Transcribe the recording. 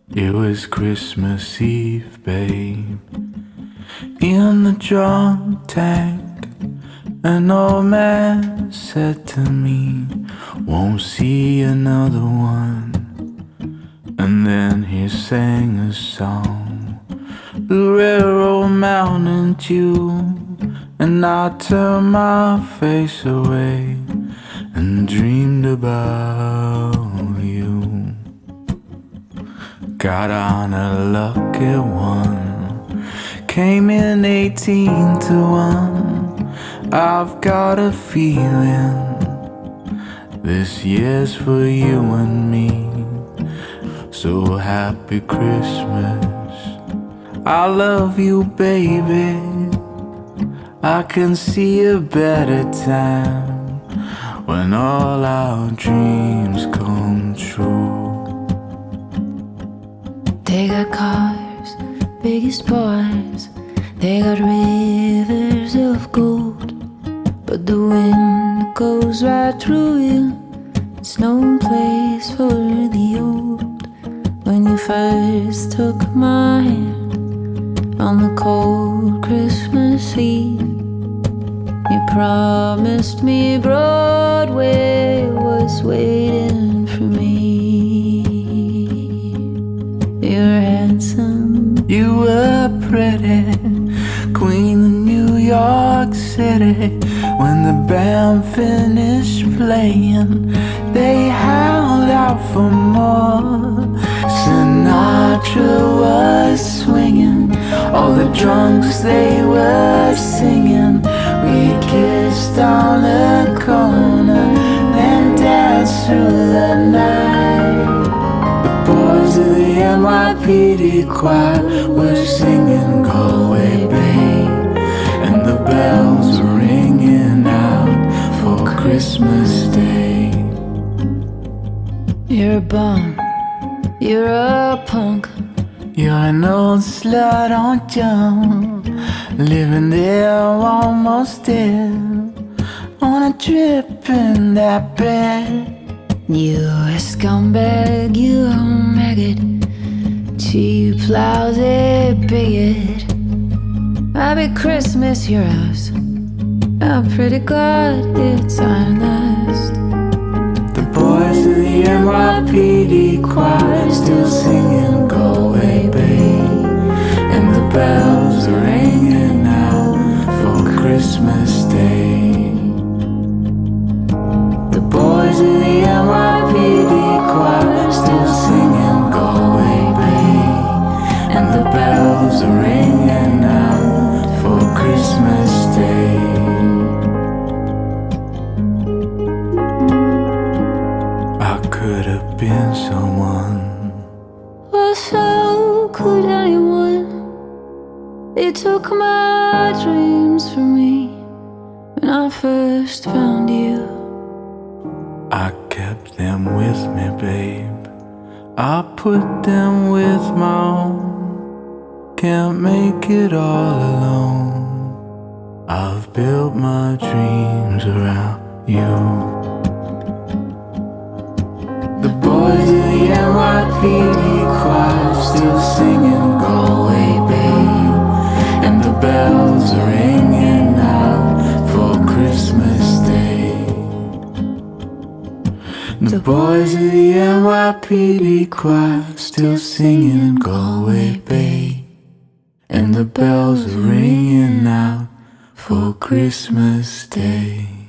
It was Christmas Eve, babe, in the drunk tank. An old man said to me, won't see another one. And then he sang a song, the railroad Mountain Dew. And I turned my face away and dreamed about you. Got on a lucky one, came in 18 to 1. I've got a feeling this year's for you and me. So happy Christmas, I love you, baby. I can see a better time when all our dreams come true. They got cars, big as bars. They got rivers of gold, but the wind goes right through you. It's no place for the old. When you first took my hand on the cold Christmas Eve, you promised me Broadway was waiting for me. You were handsome, you were pretty, queen of New York City. When the band finished playing, they howled out for more. Sinatra was swinging, all the drunks they were singing. We kissed on the corner, then danced through the night. The boys of the NYPD choir were singing Galway Bay, and the bells were ringing out for Christmas Day. you're a bum, you're a punk. You're an old slut, aren't you? Living there almost dead, on a drip in that bed. You a scumbag, you a maggot, cheap, lousy bigot. Happy Christmas, your house. I'm pretty glad it's our nest. The boys of the NYPD choir still singing Galway Bay, and the bells are ringing out for Christmas Day. The boys of the NYPD choir still singing Galway Bay, and the bells are ringing out for Christmas Day. I could have been someone. Well, so could anyone. They took my dreams from me when I first found you. I kept them with me, babe. I put them with my own. Can't make it all alone. I've built my dreams around you. The boys of the NYPD choir still singing Galway Bay, and the bells are ringing out for Christmas Day. The boys of the NYPD choir still singing Galway Bay, and the bells are ringing out for Christmas Day.